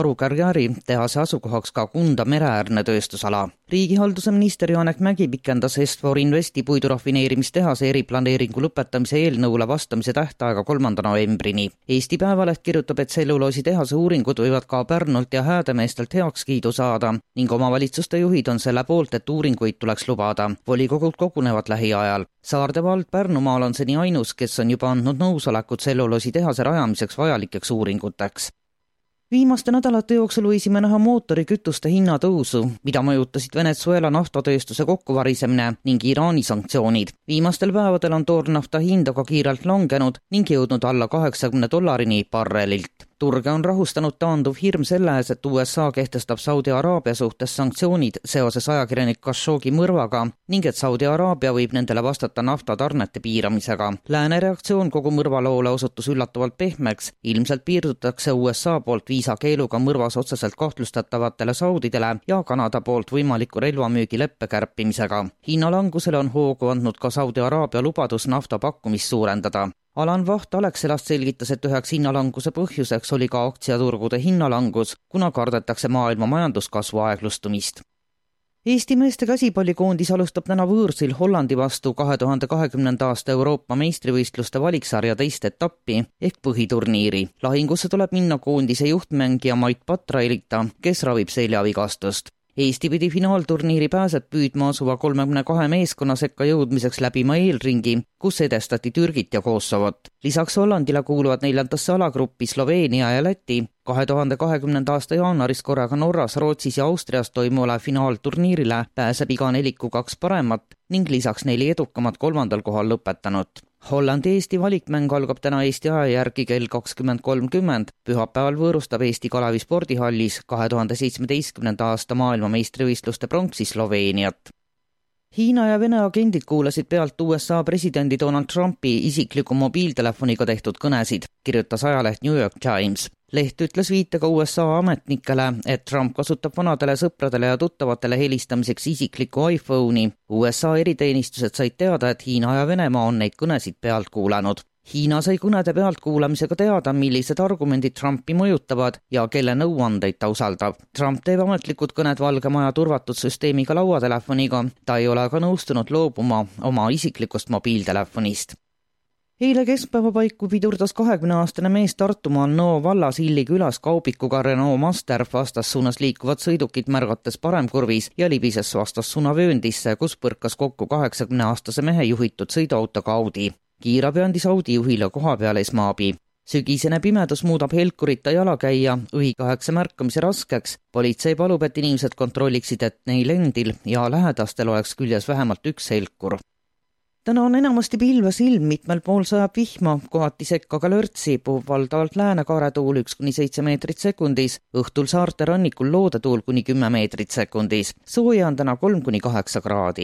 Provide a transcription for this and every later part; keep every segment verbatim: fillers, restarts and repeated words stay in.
Aru-Karjäri tehase asukohaks ka Kunda mereäärne tööstusala. Riigihalduse minister Janek Mägi pikendas Est-For Investi puidurafineerimistehase eriplaneeringu lõpetamise eelnõule vastamise tähtaega kolmanda novembrini. Eesti Päevaleht kirjutab, et tselluloosi tehase uuringud võivad ka Pärnult ja Häädemeestelt heakskiidu saada ning omavalitsuste juhid on selle poolt, et uuringuid tuleks lubada. Volikogud kogunevad lähiajal. Saarde vald Pärnumaal on seni ainus, kes on juba andnud nõusolekut tselluloosi tehase rajamiseks vajalikeks uuringuteks. Viimaste nädalate jooksul võisime näha mootorikütuste hinna tõusu, mida mõjutasid Venezuela naftatööstuse kokkuvarisemine ning Iraani sanktsioonid. Viimastel päevadel on toornafta hind aga kiirelt langenud ning jõudnud alla kaheksakümne dollarini barrelilt. Turge on rahustanud taanduv hirm selle ees, et U S A kehtestab Saudi Araabia suhtes sanktsioonid seoses ajakirjanik Khashoggi mõrvaga ning et Saudi Araabia võib nendele vastata naftatarnete piiramisega. Lääne reaktsioon kogu mõrvaloole osutus üllatavalt pehmeks. Ilmselt piirdutakse U S A poolt viisakeeluga mõrvas otseselt kahtlustatavatele saudidele ja Kanada poolt võimaliku relvamüügi leppe kärpimisega. Hinnalangusele on hoogu andnud ka Saudi Araabia lubadus nafta pakkumist suurendada. Alan Vaht Alexelast selgitas, et üheks hinnalanguse põhjuseks oli ka aktsiaturgude hinnalangus, kuna kardetakse maailma majanduskasvu aeglustumist. Eesti meeste käsipallikoondis alustab täna võõrsil Hollandi vastu kahe tuhande kahekümnenda aasta Euroopa meistrivõistluste valiksarja teist etappi ehk põhiturniiri. Lahingusse tuleb minna koondise juhtmängija Mait Patrailita, kes ravib seljavigastust. Eesti pidi finaalturniiri pääseb püüdma asuva kolmekümne kahe meeskonna sekka jõudmiseks läbima eelringi, kus edestati Türgit ja Kosovot. Lisaks Hollandile kuuluvad neljandasse alagruppi Sloveenia ja Läti. kahe tuhande kahekümnenda aasta jaanuaris korraga Norras, Rootsis ja Austrias toimule finaalturniirile pääseb iga neliku kaks paremat ning lisaks neli edukamat kolmandal kohal lõpetanud. Hollandi-Eesti valikmäng algab täna Eesti aja järgi kell kakskümmend kolmkümmend. Pühapäeval võõrustab Eesti Kalevi spordihallis kahe tuhande seitsmeteistkümnenda aasta maailmameistrivõistluste pronksi Sloveeniat. Hiina ja Vene agendid kuulasid pealt U S A presidendi Donald Trumpi isikliku mobiiltelefoniga tehtud kõnesid, kirjutas ajaleht New York Times. Leht ütles viitega U S A ametnikele, et Trump kasutab vanadele sõpradele ja tuttavatele helistamiseks isiklikku iPhone'i. U S A eriteenistused said teada, et Hiina ja Venemaa on neid kõnesid pealt kuulanud. Hiina sai kõnede pealt kuulamisega teada, millised argumendid Trumpi mõjutavad ja kelle nõuandeid ta usaldab. Trump teeb ametlikud kõned Valge Maja turvatud süsteemiga lauatelefoniga. Ta ei ole aga nõustunud loobuma oma isiklikust mobiiltelefonist. Eile keskpäeva paiku pidurdas kahekümneaastane mees Tartumaal Nõo vallas Illi külas kaubikuga Renault Master vastassuunas liikuvad sõidukid märgates paremkurvis ja libises vastassuunavööndisse, kus põrkas kokku kaheksakümneaastase mehe juhitud sõiduautoga Audi. Kiirabi andis Audi juhile koha peal esmaabi. Sügisene pimedus muudab helkurita jalakäija õigeaegse märkamise raskeks. Politsei palub, et inimesed kontrolliksid, et neil endil ja lähedastel oleks küljes vähemalt üks helkur. Täna on enamasti pilves ilm, mitmel pool sajab vihma, kohati sekka ka lörtsi, puhub valdavalt läänekaaretuul üks kuni seitse meetrit sekundis, õhtul saarte rannikul loodetuul kuni kümme meetrit sekundis. Sooja on täna kolm kuni kaheksa kraadi.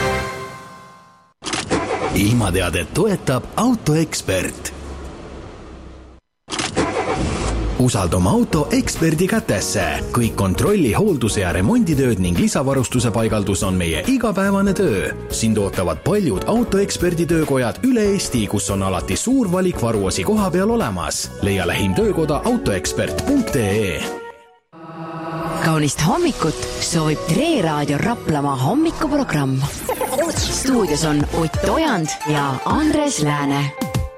Ilmateadet toetab Autoekspert. Usalda oma auto eksperdi kätesse. Kõik kontrolli, hoolduse ja remonditööd ning lisavarustuse paigaldus on meie igapäevane töö. Sind ootavad paljud Autoeksperdi töökojad üle Eesti, kus on alati suur valik varuosi koha peal olemas. Leia lähim töökoda autoekspert punkt ee. Kaunist hommikut soovib Tre Raadio Raplamaa hommikuprogramm. Stuudios on Ott Ojand ja Andres Lääne.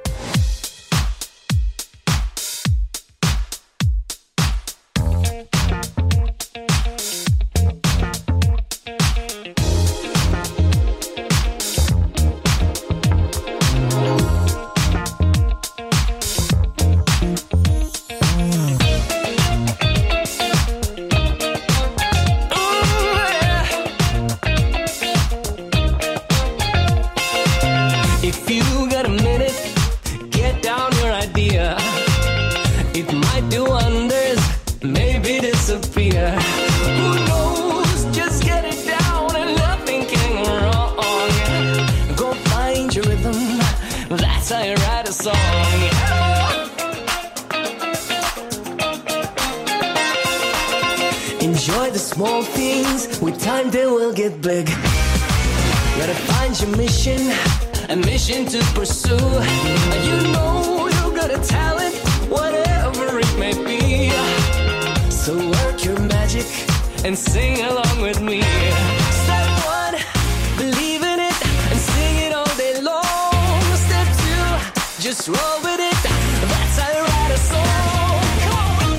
Enjoy the small things, with time they will get big. Gotta find your mission, a mission to pursue. You know you got a talent, whatever it may be. So work your magic and sing along with me. Step one, believe in it and sing it all day long. Step two, just roll with it. That's how you write a song. Come on.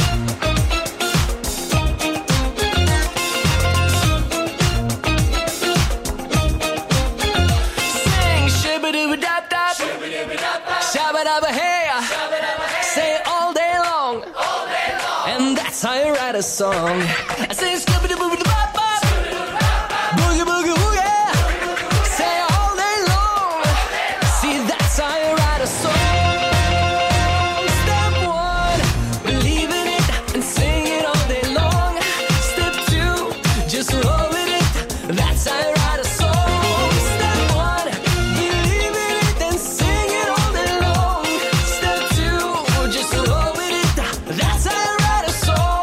Sing shibba-dibba-dab-dab, shabba-dabba-hey. Say it all day long. And that's how you write a song. I say skibba-dibba-dibba-bop, boogie-boogie-woogie. Say it all day long. See, that's how you write a song. Step one, believe in it and sing it all day long. Step two, just roll with it. That's how you write a song. Step one, believe in it and sing it all day long. Step two, just roll with it. That's how you write a song.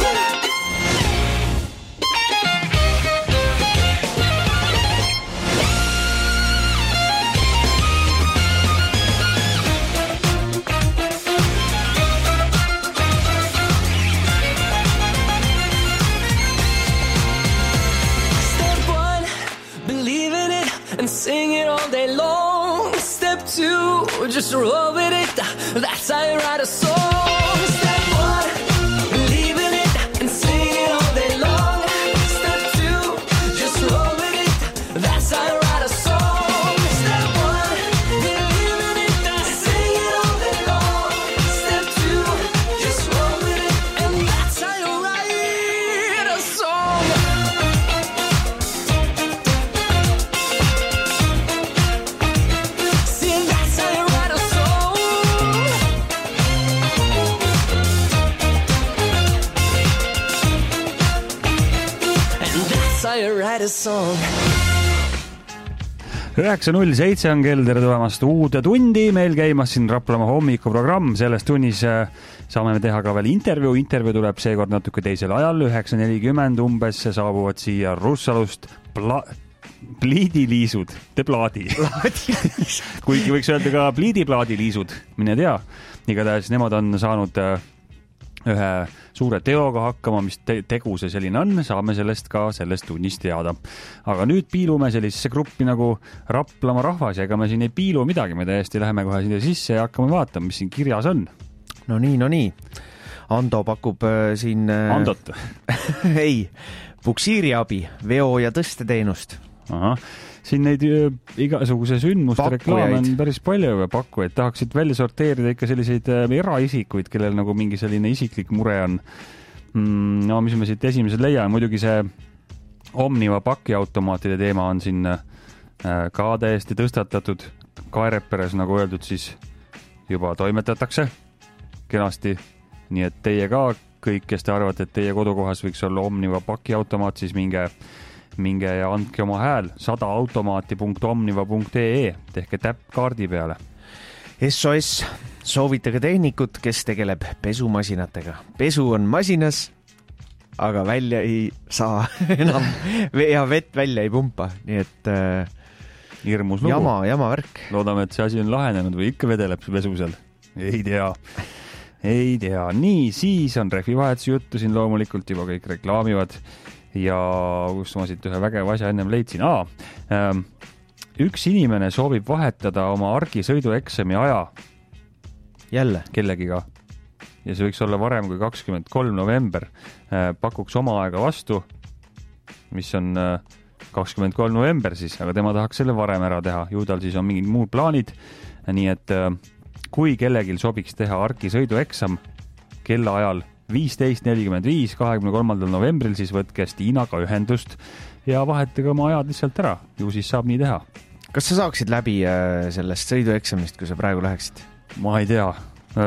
Step one, believe in it and sing it all day long. Step two, just roll with it. That's how you write a song. Step one, believe in it and sing it all day long. Step two, just roll with it. That's how you write a song. Step one, believe in it and sing it all day long. Step two, just roll with it. And that's how you write a song. See, that's how you write a song. And that's how you write a song. üheksa null seitse on kell, tere tulemast uude tundi, meil käimas siin Raplamaa hommikuprogramm, selles tunnis saame me teha ka veel intervjuu, intervjuu tuleb seekord natuke teisel ajal, üheksa nelikümmend umbes saabuvad siia Russalust pla- pliidiliisud, te plaadi. Kuigi võiks öelda ka pliidiplaadiliisud, mine tea, igatahes nemad on saanud ühe suure teoga hakkama, mis te- tegu see selline on, saame sellest ka sellest tunnist teada. Aga nüüd piilume sellisesse gruppi nagu Raplamaa rahvas ja ega me siin ei piilu midagi, me täiesti läheme kohe sinna sisse ja hakkame vaatama, mis siin kirjas on. No nii, no nii. Ando pakub äh, siin... Äh, Andot? ei, puksiiriabi, veo- ja tõsteteenust. Aha. Siin neid igasuguse sündmuste reklaame on päris palju pakkujaid. Tahaksid välja sorteerida ikka selliseid eraisikuid, kellel nagu mingi selline isiklik mure on. No, mis me siit esimesed leiame, muidugi see Omniva pakiautomaatide teema on siin ka täiesti tõstatatud. Kaereperes, nagu öeldud, siis juba toimetatakse kenasti. Nii et teie ka kõik, kes te arvate, et teie kodukohas võiks olla Omniva pakiautomaat, siis minge minge ja andke oma hääl sada automaati punkt omniva punkt ee, tehke täpp kaardi peale. S O S, soovitage tehnikut, kes tegeleb pesumasinatega. Pesu on masinas, aga välja ei saa enam ja vett välja ei pumpa. Nii et äh, hirmus lugu. Jama, jama värk. Loodame, et see asi on lahenenud või ikka vedeleb see pesu seal. Ei tea. Ei tea. Nii, siis on rehvivahetuse juttu siin loomulikult juba kõik reklaamivad. Ja kus ma siit ühe vägeva asja ennem leidsin. Aa, ähm, üks inimene soovib vahetada oma argisõidueksami aja jälle kellegiga. Ja see võiks olla varem kui kakskümmend kolm november. Äh, pakuks oma aega vastu, mis on äh, kakskümmend kolm november siis, aga tema tahaks selle varem ära teha. Ju tal siis on mingid muud plaanid. Nii et äh, kui kellegil sobiks teha argisõidueksam kella ajal viisteist nelikümmend viis kahekümne kolmandal novembril, siis võtke Stiinaga ühendust ja vahetage oma ajad lihtsalt ära. Ju siis saab nii teha. Kas sa saaksid läbi sellest sõidueksamist, kui sa praegu läheksid? Ma ei tea.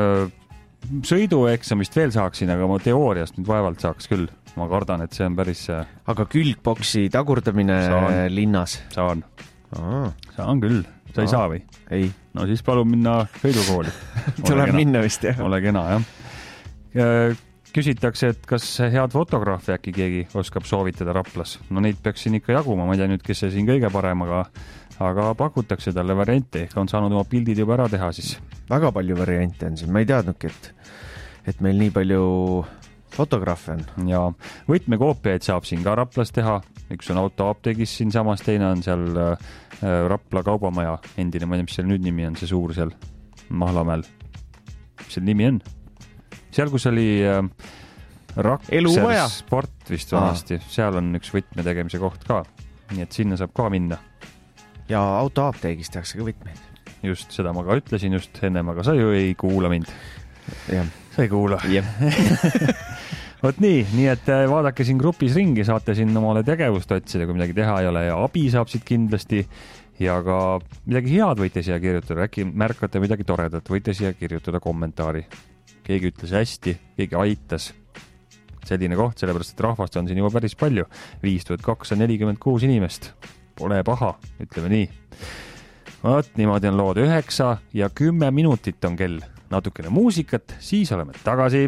Sõidueksamist veel saaksin, aga ma teooriast nüüd vaevalt saaks küll. Ma kardan, et see on päris... Aga külgboksi tagurdamine saan. Linnas? Saan. Aa. Saan küll. Sa ei saa või? Ei. No siis palun minna sõidukooli. Tuleb minna vist, jah. Ole kena, jah. Küsitakse, et kas head fotograafi äkki keegi oskab soovitada Raplas. No neid peaks siin ikka jaguma, ma ei tea nüüd, kes see siin kõige parem, aga, aga pakutakse talle variante. On saanud oma pildid juba ära teha siis. Väga palju variante on siin. Ma ei teadnudki, et, et meil nii palju fotograafe on. Ja võtmekoopiaid saab siin ka Raplas teha. Üks on autoapteegis siin samas, teine on seal Rapla kaubamaja endine, ma ei tea, mis seal nüüd nimi on, see suur seal Mahlamäel. Mis seal nimi on? Seal, kus oli Rakser sport vist vanasti, seal on üks võtme tegemise koht ka, nii et sinna saab ka minna. Ja autoapteegis tehakse ka võtmeid. Just, seda ma ka ütlesin just ennem, aga sa ju ei kuula mind. Ja. Sa ei kuula. Jah. Vot nii, nii et vaadake siin grupis ringi, saate siin omale tegevust otsida, kui midagi teha ei ole ja abi saab siit kindlasti ja ka midagi head võite siia kirjutada, äkki märkate midagi toredat, võite siia kirjutada kommentaari. Keegi ütles hästi, keegi aitas. Selline koht, sellepärast, et rahvast on siin juba päris palju. viis tuhat kakssada nelikümmend kuus inimest. Pole paha, ütleme nii. Vot, niimoodi on lood üheksa ja kümme minutit on kell. Natukene muusikat, siis oleme tagasi.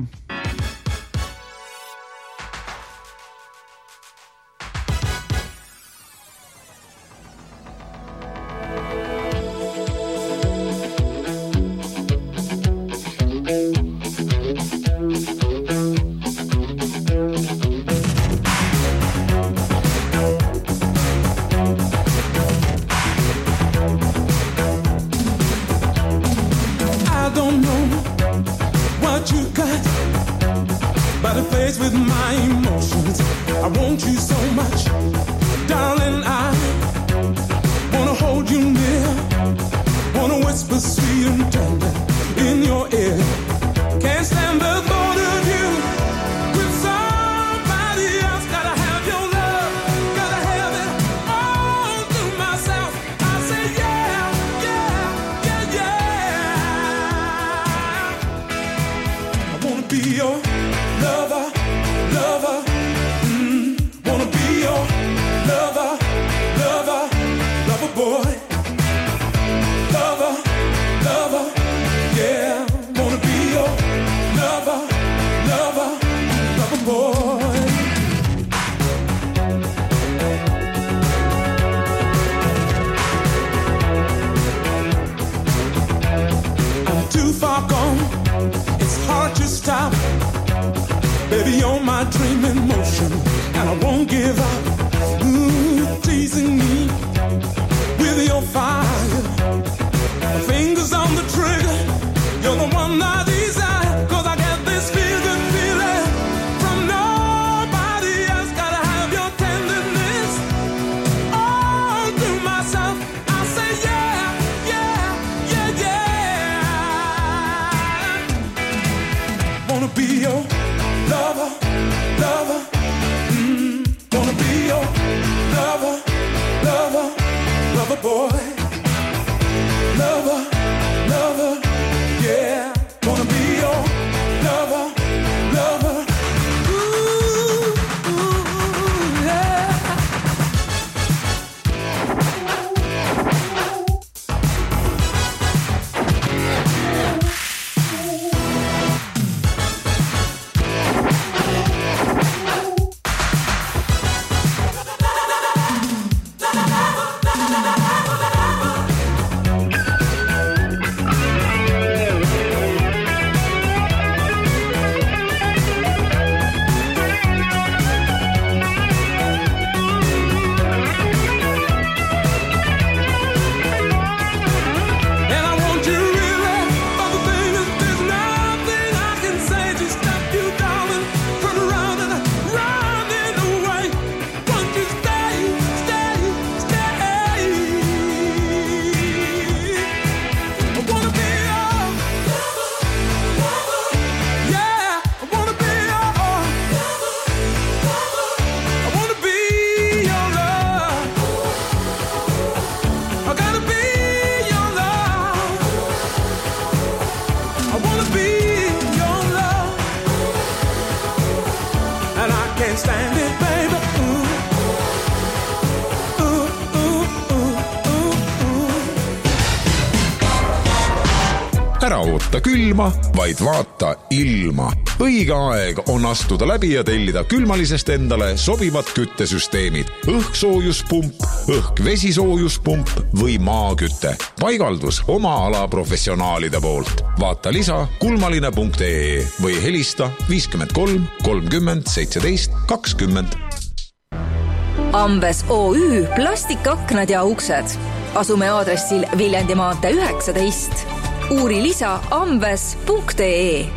oota külma, vaid vaata ilma. Õige aeg on astuda läbi ja tellida külmalisest endale sobivad küttesüsteemid. Õhksoojuspump, õhk-vesisoojuspump või maakütte. Paigaldus oma ala professionaalide poolt. Vaata lisa kulmaline punkt ee või helista viiskümmend kolm kolmkümmend seitseteist kakskümmend. Ambes O Ü plastikaknad ja uksed. Asume aadressil Viljandi maantee üheksateist. Uuri lisa ambes punkt ee.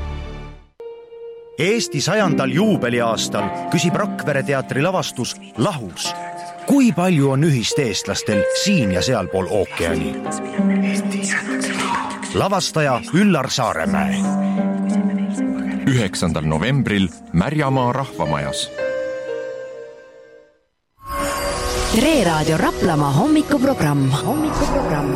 Eesti sajandal juubeliaastal küsib Rakvere teatri lavastus Lahus. Kui palju on ühist eestlastel siin ja sealpool ookeani? Lavastaja Üllar Saaremäe. üheksandal novembril Märjamaa rahvamajas. Tre Raadio Raplamaa hommikuprogramm. Hommikuprogramm.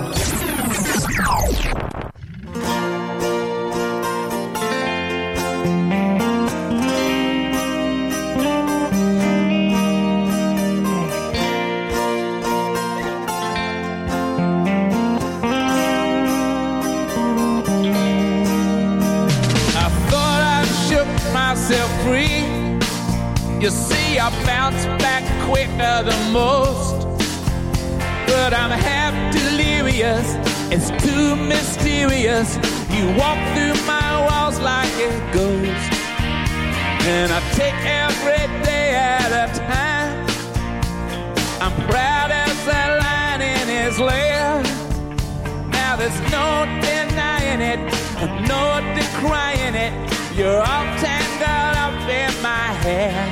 I thought I shook myself free. You see, I bounced back quicker than most, but I'm half delirious. It's too mysterious. You walk through my walls like a ghost, and I take every day at a time. I'm proud as a lion in his lair. Now there's no denying it, no decrying it. You're all tangled up in my hair.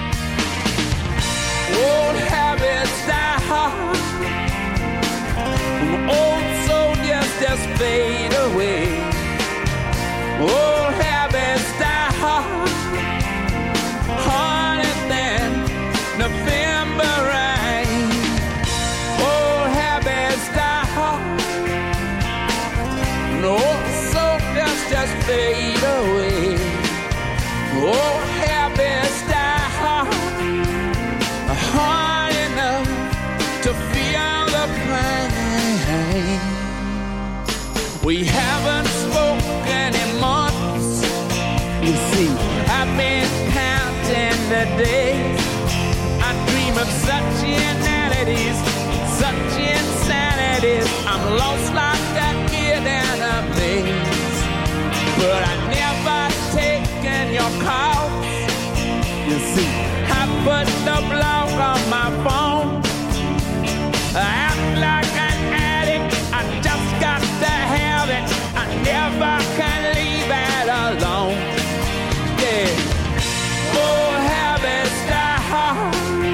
Old habits die hard. Old soldiers just fade away. Old habits die hard, harder than November rain. Old habits die hard. Old soldiers just fade away. Old habits die hard, hard enough to feel the pain. We haven't spoken in months. You see, I've been counting the days. I dream of such inanities, such insanities. I'm lost like a kid in a maze, but I never taken your calls. You see, I put the block on my phone. I act like an addict, I just got to have it. I never can leave it alone. Yeah, old habits die hard.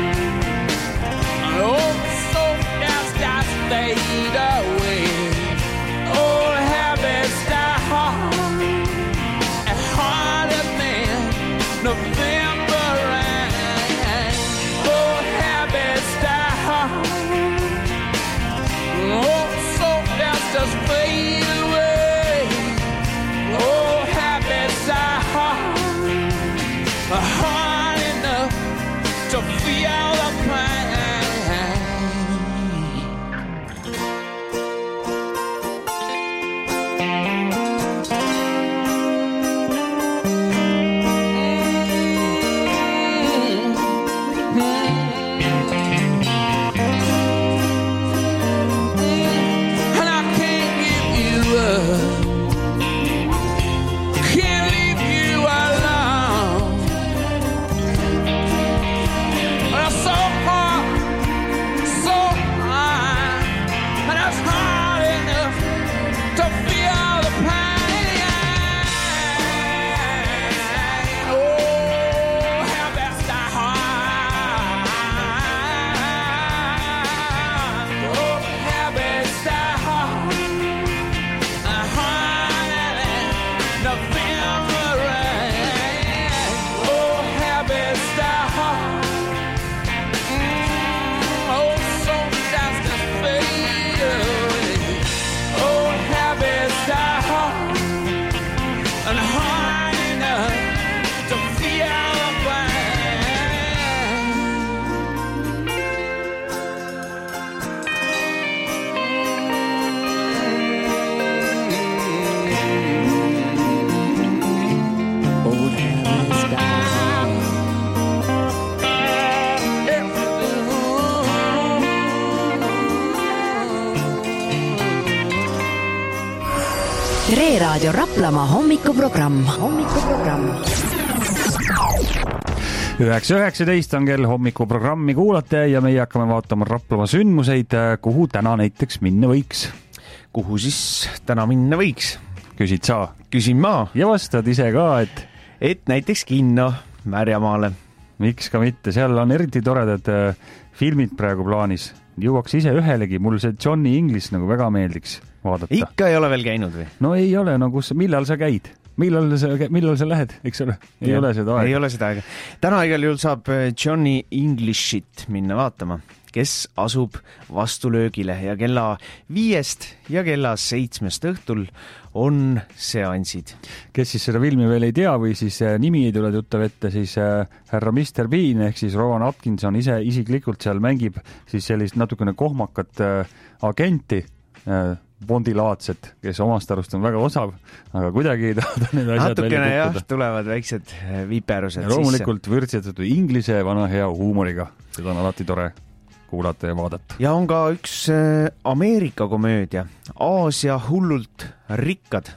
Old soldiers just fade away. Old habits die hard, and harder than November rain. Old habits die hard. Old soldiers just fade away. Old habits die hard, hard enough to feel the pain. Tre Raadio Raplamaa hommikuprogramm. hommikuprogramm. üheksa üheksateist on kell hommikuprogrammi kuulate ja meie hakkame vaatama Raplamaa sündmuseid, kuhu täna näiteks minna võiks. Kuhu siis täna minna võiks? Küsid sa? Küsin ma. Ja vastad ise ka, et... Et näiteks kinno Märjamaale. Miks ka mitte, seal on eriti toredad filmid praegu plaanis. Jõuaks ise ühelegi, mul see Johnny English nagu väga meeldiks vaadata. Ikka ei ole veel käinud või? No ei ole, no kus, millal sa käid? Millal sa, millal sa lähed, eks ole? Ei ja, ole seda aega. Ei ole seda aega. Täna igal juhul saab Johnny Englishit minna vaatama, kes asub vastulöögile ja kella viiest ja kella seitsmest õhtul on seansid. Kes siis seda filmi veel ei tea või siis nimi ei tule tuttav ette, siis härra mister Bean ehk siis Rowan Atkinson ise isiklikult seal mängib siis sellist natukene kohmakat agenti, bondilaadset, kes omast arust on väga osav, aga kuidagi ei tahta need asjad natukene välja jah, tulevad väiksed viperused ja loomulikult vürtsitatud inglise vana hea huumoriga. Seda on alati tore kuulata ja vaadata. Ja on ka üks Ameerika komöödia, Aasia hullult rikkad,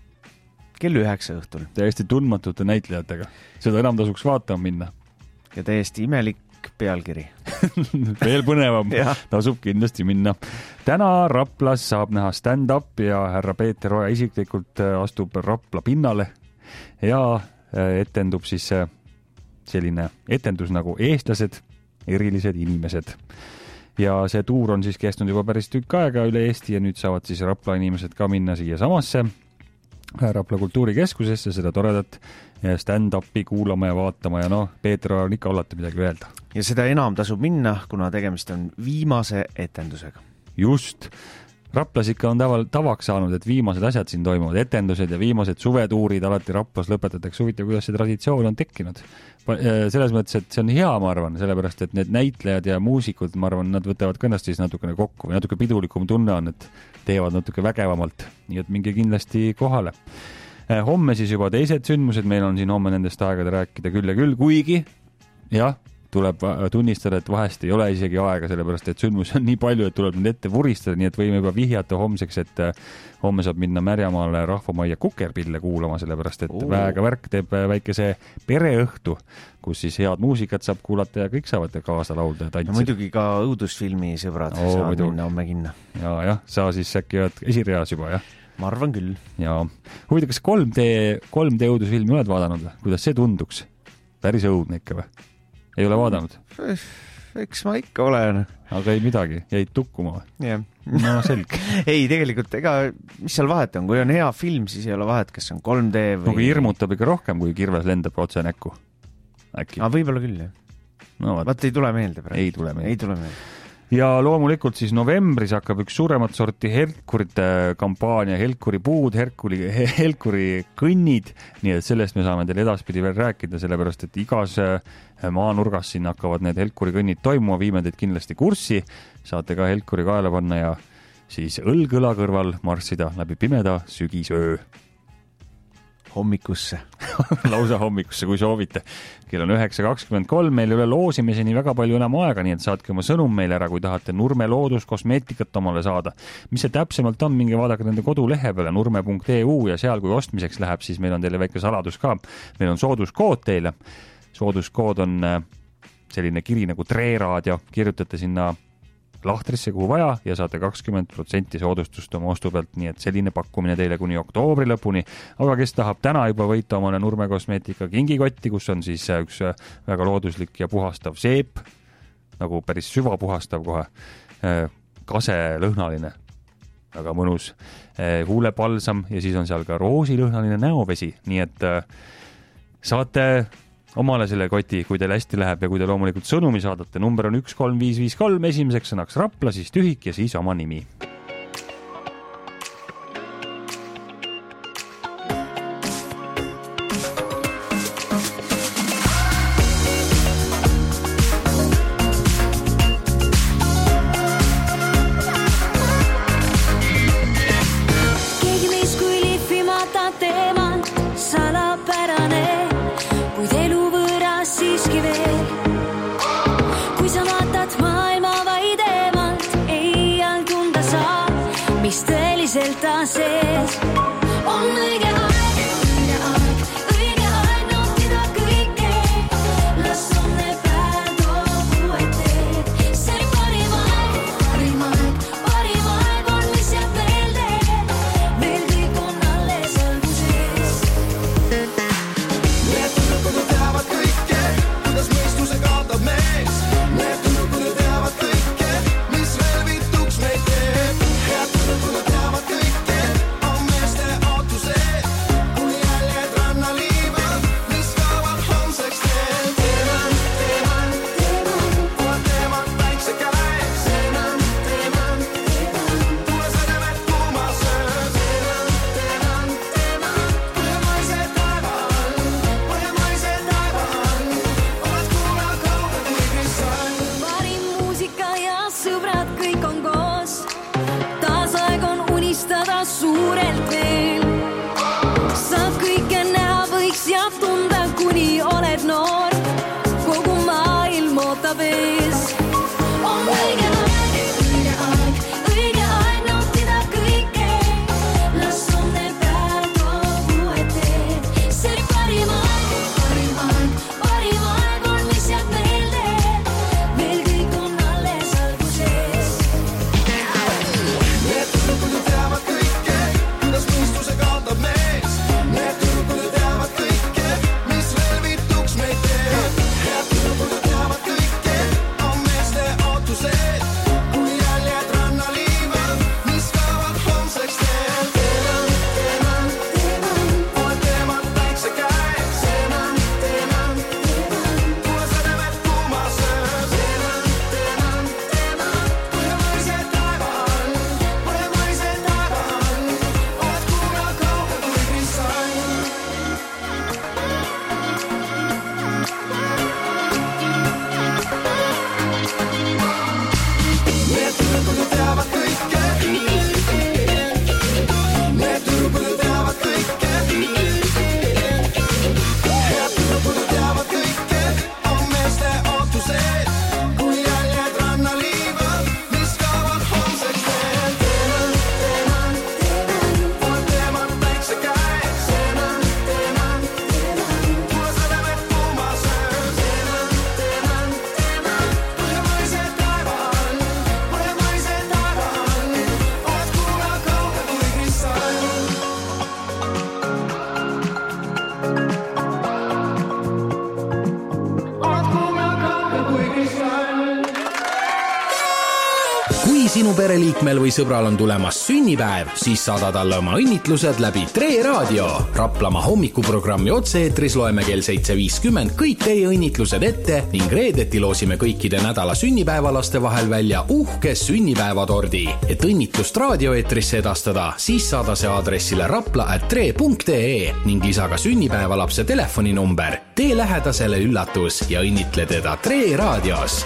kell üheksa õhtul. Täiesti tundmatute näitlejatega. Seda enam tasuks vaatama minna. Ja täiesti imelik pealkiri. Veel põnevam, tasub kindlasti minna. Täna Raplas saab näha stand-up ja härra Peeter Oja isiklikult astub Rapla pinnale ja etendub siis selline etendus nagu eestlased, erilised inimesed. Ja see tuur on siis kestnud juba päris tükk aega üle Eesti ja nüüd saavad siis Rapla inimesed ka minna siia samasse Rapla kultuurikeskusesse seda toredat stand-upi kuulama ja vaatama ja noh, Peeter on ikka alati midagi öelda. Ja seda enam tasub minna, kuna tegemist on viimase etendusega. Just. Raplas ikka on taval, tavaks saanud, et viimased asjad siin toimuvad, etendused ja viimased suvetuurid alati Raplas lõpetatakse. Huvitav, kuidas see traditsioon on tekkinud. Selles mõttes, et see on hea, ma arvan, sellepärast, et need näitlejad ja muusikud, ma arvan, nad võtavad ka ennast siis natukene kokku või natuke pidulikum tunne on, et teevad natuke vägevamalt, nii et minge kindlasti kohale. Homme siis juba teised sündmused, meil on siin homme nendest aegade rääkida küll ja küll, kuigi jah, tuleb tunnistada, et vahest ei ole isegi aega, sellepärast et sündmus on nii palju, et tuleb nüüd ette vuristada, nii et võime juba vihjata homseks, et homme saab minna Märjamaale Rahvamajja Kukerpille kuulama, sellepärast et Oo. Väega värk teeb väikese pereõhtu, kus siis head muusikat saab kuulata ja kõik saavad kaasa laulda ja tantsida. Ja muidugi ka õudusfilmi sõbrad Oo, saavad muidugi. Minna homme kinna. Ja, jah, sa siis äkki oled esireas juba, jah? Ma arvan küll. Ja huvitav, kas kolm D, kolm D õudusfilmi oled vaadanud? Kuidas see tunduks? Päris õudne ikka või? Ei ole vaadanud? Eks ma ikka olen. Aga ei midagi, jäid tukkuma või? Yeah. No selge. Ei, tegelikult, ega mis seal vahet on? Kui on hea film, siis ei ole vahet, kas on kolm D või... No kui hirmutab ikka rohkem, kui kirves lendab otse näkku. Äkki? Aga võib-olla küll, jah. No, vaat. vaat ei tule meelde praegu. Ei tule meelde. Ei tule meelde. Ja loomulikult siis novembris hakkab üks suuremat sorti Helkurite kampaania, Helkuri puud, Helkuri, Helkuri kõnnid, nii et sellest me saame teile edaspidi veel rääkida, sellepärast et igas maanurgas siin hakkavad need Helkuri kõnnid toimuma, viime teid kindlasti kurssi, saate ka Helkuri kaela panna ja siis õlgõla kõrval marssida läbi pimeda sügisöö. Hommikusse. Lausa hommikusse, kui soovite. Kell on üheksa kakskümmend kolm, meil ei ole loosimiseni väga palju enam aega, nii et saatke oma sõnum meile ära, kui tahate Nurme looduskosmeetikat omale saada. Mis see täpsemalt on, minge vaadake nende kodulehe peale nurme punkt e u ja seal, kui ostmiseks läheb, siis meil on teile väike saladus ka. Meil on sooduskood teile. Sooduskood on selline kiri nagu Tre Raadio, kirjutate sinna lahtrisse, kuhu vaja ja saate kakskümmend protsenti soodustust oma ostu pealt, nii et selline pakkumine teile kuni oktoobri lõpuni. Aga kes tahab täna juba võita omale Nurme kosmeetika kingikotti, kus on siis üks väga looduslik ja puhastav seep, nagu päris süvapuhastav kohe, kaselõhnaline, väga mõnus huulepalsam ja siis on seal ka roosilõhnaline näovesi, nii et saate omale selle koti, kui teil hästi läheb ja kui te loomulikult sõnumi saadate. Number on üks kolm viis viis kolm, esimeseks sõnaks Rapla, siis tühik ja siis oma nimi. Kui sa vaatad maailma vaid eemalt, ei all tunda sa sinu pereliikmel või sõbral on tulemas sünnipäev, siis saada talle oma õnnitlused läbi Tre Raadio. Raplamaa hommikuprogrammi otse-eetris loeme kell seitse viiskümmend kõik teie õnnitlused ette ning reedeti loosime kõikide nädala sünnipäevalaste vahel välja uhke sünnipäevatordi. Et õnnitlust raadioeetrisse edastada, siis saada see aadressile rapla at tre punkt ee ning lisa ka sünnipäevalapse telefoninumber. Tee lähedasele üllatus ja õnnitle teda Tre Raadios.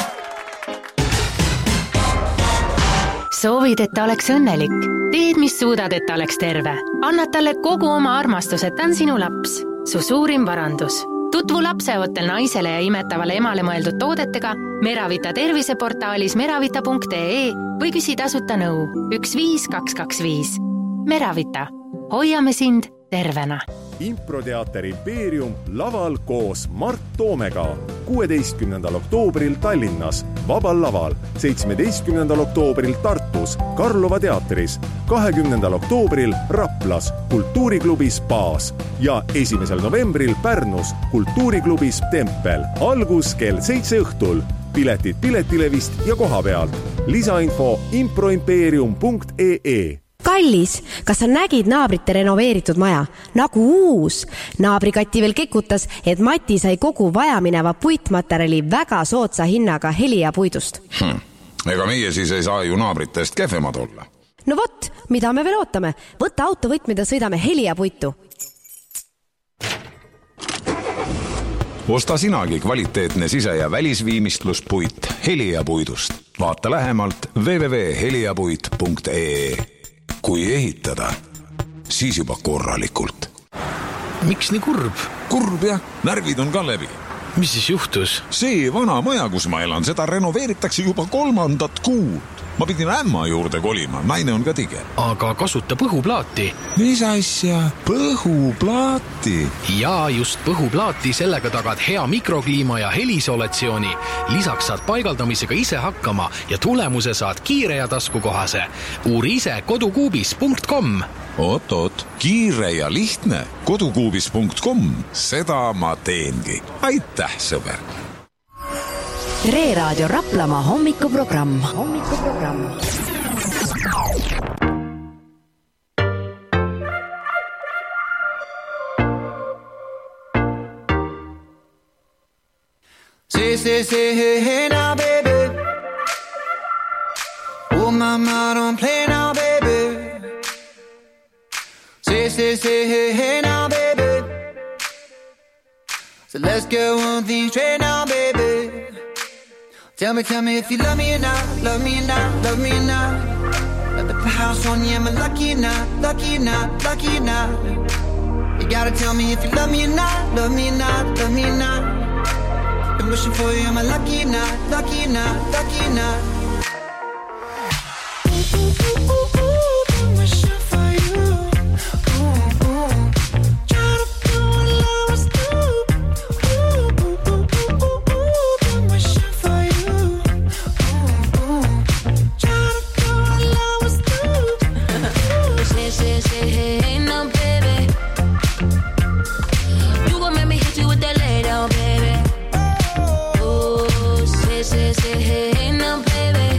Soovid, et ta oleks õnnelik. Teed, mis suudad, et ta oleks terve. Annad talle kogu oma armastus, et ta on sinu laps. Su suurim varandus. Tutvu lapseootel naisele ja imetavale emale mõeldud toodetega Meravita terviseportaalis meravita punkt ee või küsi tasuta nõu üks viis kaks kaks viis. Meravita. Hoiame sind tervena. Improteater Impeerium laval koos Mart Toomega kuueteistkümnendal oktoobril Tallinnas, Vabal laval, seitsmeteistkümnendal oktoobril Tartus, Karlova teatris, kahekümnendal oktoobril Raplas, kultuuriklubis Baas ja esimesel novembril Pärnus, kultuuriklubis Tempel. Algus kell seitse õhtul. Piletid piletilevist ja koha pealt. Lisainfo improimpeerium punkt ee. Kallis, kas sa nägid naabrite renoveeritud maja? Nagu uus. Naabrikatti veel kekutas, et Mati sai kogu vajamineva puitmaterjali väga sootsa hinnaga Helia puidust. Hmm. Ega meie siis ei saa ju naabritest kehvemad olla. No vot, mida me veel ootame? Võtta autovõtmid ja sõidame Helia puitu. Osta sinagi kvaliteetne sise- ja välisviimistluspuit Helia puidust. Vaata lähemalt w w w punkt helia puit punkt ee. Kui ehitada, siis juba korralikult. Miks nii kurb? Kurb jah, närvid on ka läbi. Mis siis juhtus? See vana maja, kus ma elan, seda renoveeritakse juba kolmandat kuud. Ma pidin ämma juurde kolima, naine on ka tige. Aga kasuta põhuplaati. Mis asja? Põhuplaati? Jaa, just põhuplaati, sellega tagad hea mikrokliima ja helisolatsiooni. Lisaks saad paigaldamisega ise hakkama ja tulemuse saad kiire ja taskukohase. Uuri ise kodukuubis punkt com. Oot, oot, kiire ja lihtne. kodukuubis punkt com. Seda ma teengi. Aitäh, sõber! Tre Raadio Raplamaa hommikuprogramm. Hommikuprogramm. Say, say, say, hey, hey now, baby. Oh, mama, don't play now, baby. Say, say, say, hey, hey now, baby. So let's get one thing straight now, baby. Tell me, tell me if you love me or not, love me or not, love me or not. Let the house on you, am I lucky or not, lucky or not, lucky or not. You gotta tell me if you love me or not, love me or not, love me or not. Been wishing for you, am I lucky or not, lucky or not, lucky or not. Ooh, ooh, ooh, ooh, ooh, been wishing for you. Ooh, ooh. Try to do what lovers do. Ooh, ooh, ooh, ooh, ooh, ooh, been wishing for you. Ooh, ooh. Try to do what lovers do. Say, say, say, hey, no, baby. You gon' make me hit you with that lay down, baby. Oh, say, say, say, hey, no, baby.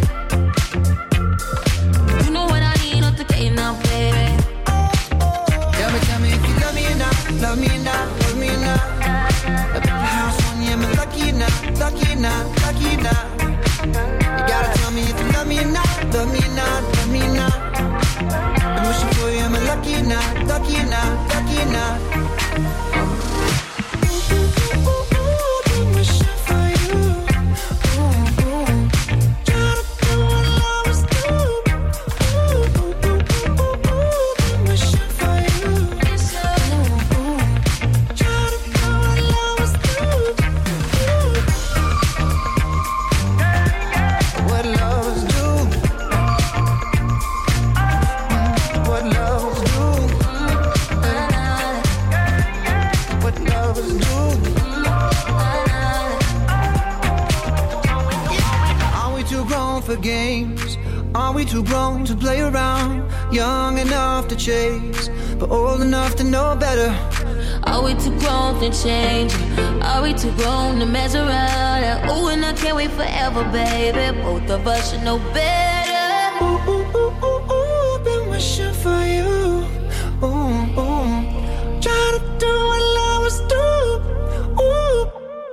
You know what I need, not the game now, baby. Tell me, tell me if you love me or not, love me or not, love me or not. Let the house on you, am I lucky or not, lucky or not, lucky or not. You gotta tell me if you love me or not, love me or not, love me or not. I'm wishing for you, am I lucky or not, lucky or not, lucky or not. Ooh, ooh, ooh, ooh, ooh, been wishing for you. Ooh, ooh. Try to do what lovers do. Ooh, ooh, ooh, ooh, ooh, been wishing for you. Ooh, ooh. Try to do what lovers do. What lovers do. What lovers do. What lovers do. Are we too grown for games? Are we too grown to play around? Young enough to chase, but old enough to know better. Are we too grown to change? Are we too grown to mess around? Oh, and I can't wait forever, baby. Both of us should know better. Ooh, ooh, ooh, ooh, ooh, been wishing for you. Ooh, ooh. Try to do what lovers do. Ooh.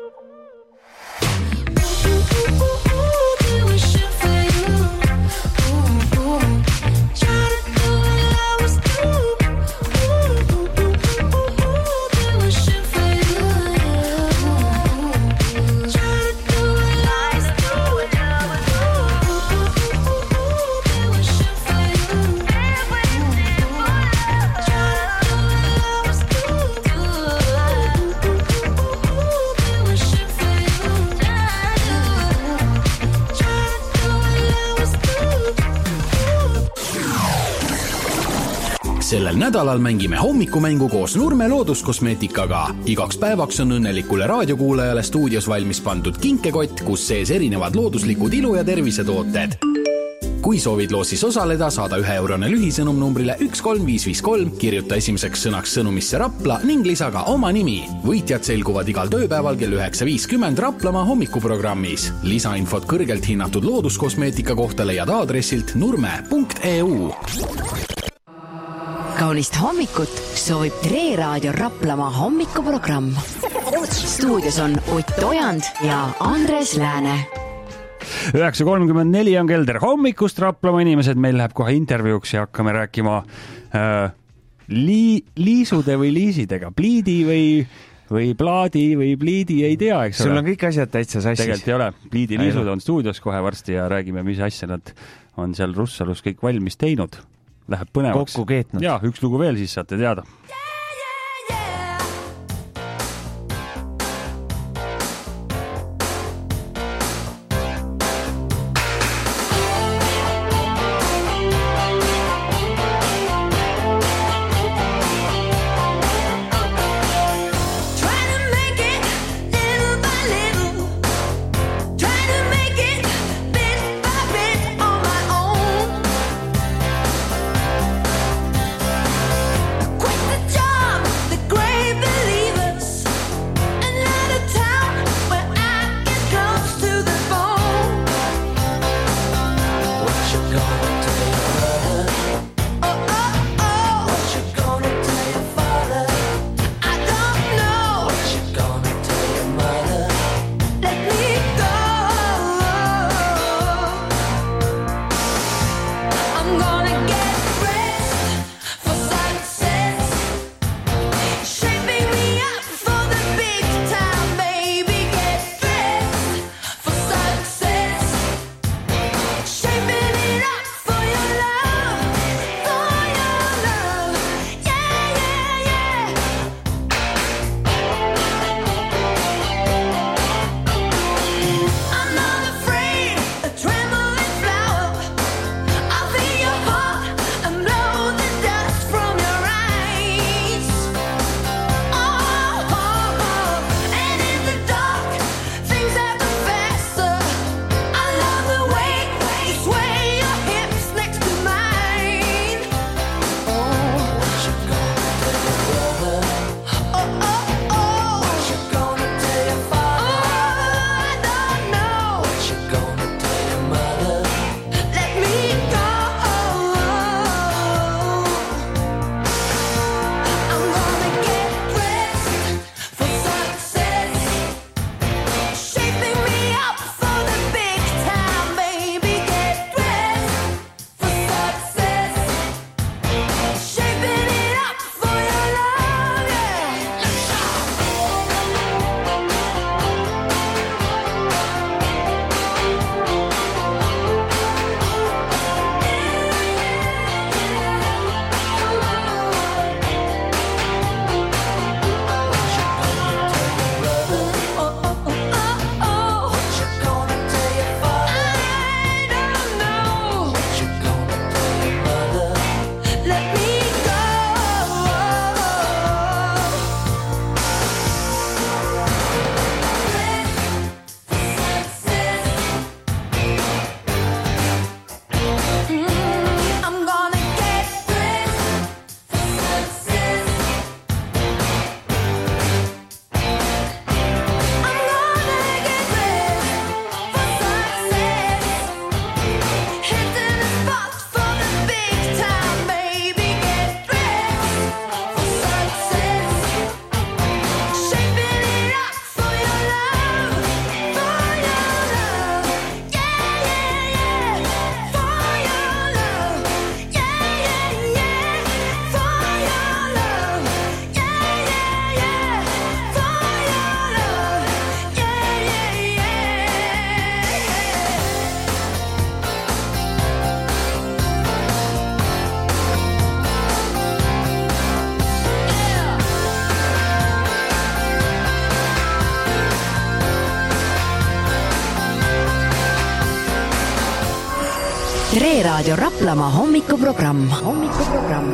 Sellel nädalal mängime hommikumängu koos Nurme looduskosmeetikaga. Igaks päevaks on õnnelikule raadiokuulajale stuudios valmis pandud kinkekott, kus sees erinevad looduslikud ilu- ja tervisetooted. Kui soovid loosis osaleda, saada ühe eurone lühisõnum numbrile üks kolm viis viis kolm, kirjuta esimeseks sõnaks sõnumisse Rapla ning lisaga oma nimi. Võitjad selguvad igal tööpäeval kell üheksa viiskümmend Raplamaa hommikuprogrammis. Lisainfot kõrgelt hinnatud looduskosmeetika kohta leiad aadressilt nurme punkt e u. Kaunist hommikut soovib Tre Raadio Raplamaa hommikuprogramm. Stuudios on Ott Ojand ja Andres Lääne. üheksa kolmkümmend neli on kell, tere hommikust, Raplamaa inimesed, meil läheb kohe intervjuuks ja hakkame rääkima äh, li, liisude või liisidega, pliidi või, või plaadi või pliidi, ei tea, eks sul ole. on kõik asjad täitsa sassis. Tegelikult ei ole, pliidi liisud on stuudios kohe varsti ja räägime, mis asja nad on seal Russalus kõik valmis teinud. Läheb põnevaks. Kokku keetnud. Jaa, üks lugu veel, siis saate teada. Quit the job. Tre Raadio Raplamaa hommikuprogramm. hommikuprogramm.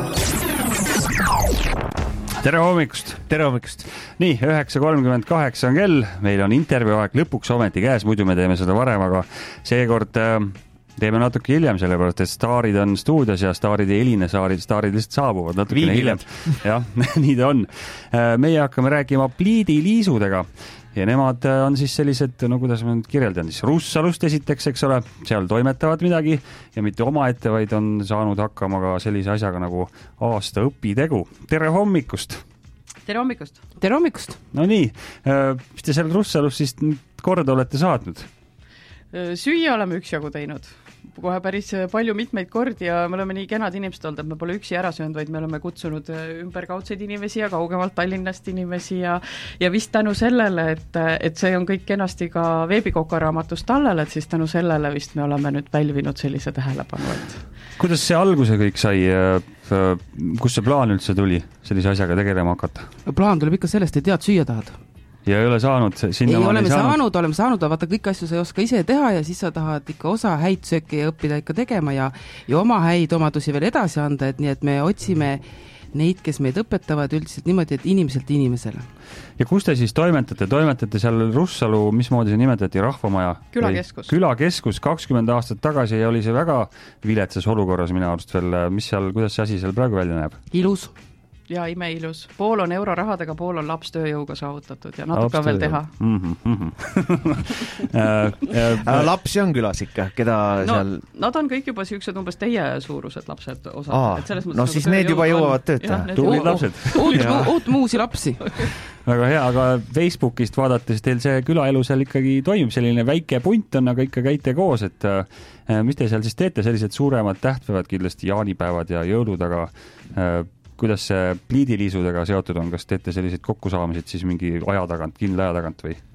Tere hommikust! Tere hommikust! Nii, üheksa kolmkümmend kaheksa on kell, meil on intervjuu aeg lõpuks ometi käes, muidu me teeme seda varem, aga seekord äh, teeme natuke hiljem, sellepärast, et staarid on stuudios ja staarid ei heline, staarid, staarid lihtsalt saabuvad natukene hiljem. Jah, nii ta on. Meie hakkame rääkima pliidiliisudega ja nemad on siis sellised, no kuidas ma nüüd kirjeldan, siis Russalust esiteks, eks ole, seal toimetavad midagi ja mitte omaette, vaid on saanud hakkama ka sellise asjaga nagu aasta õpitegu. Tere hommikust! Tere hommikust! Tere hommikust! No nii, mis te seal Russalust siis korda olete saatnud? Süüa oleme üksjagu teinud. Kohe päris palju mitmeid kordi ja me oleme nii kenad inimesed olnud, et me pole üksi ära söönud, vaid me oleme kutsunud ümberkaudseid inimesi ja kaugemalt Tallinnast inimesi ja, ja vist tänu sellele, et, et see on kõik kenasti ka veebikokaraamatust tallel, et siis tänu sellele vist me oleme nüüd välvinud sellise tähelepanu. Et... Kuidas see alguse kõik sai, kus see plaan üldse tuli sellise asjaga tegelema hakata? Plaan tuleb ikka sellest, et tead süüa tahad. Ja ei ole saanud, sinna ei oleme saanud. saanud, oleme saanud, vaata kõik asju sa ei oska ise teha ja siis sa tahad ikka osa häid sööke ja õppida ikka tegema ja, ja oma häid omadusi veel edasi anda, et nii, et me otsime neid, kes meid õpetavad üldiselt niimoodi, et inimeselt inimesele. Ja kus te siis toimetate? Toimetate seal Russalu, mismoodi see nimetati, Rahvamaja? Külakeskus. Külakeskus, kakskümmend aastat tagasi ja oli see väga viletsas olukorras minu arust veel, mis seal, kuidas see asi seal praegu välja näeb? Ilus. Ja imeilus. Pool on eurorahadega, pool on lapstööjõuga saavutatud ja natuke veel teha. Mm-hmm. Lapsi on külas ikka, keda no, seal... Nad on kõik juba siuksed umbes teie suurused lapsed osad. Aa, et selles no siis need juba jõuavad tööta. Tublid lapsed. Uut muusi lapsi. Väga hea, aga Facebookist vaadates teil see külaelu seal ikkagi toimub, selline väike punt on, aga ikka käite koos, et mis te seal siis teete, sellised suuremad tähtpäevad, kindlasti jaanipäevad ja jõulud, aga kuidas see pliidiliisudega seotud on, kas teete selliseid kokkusaamisid siis mingi aja tagant, kindla aja tagant või?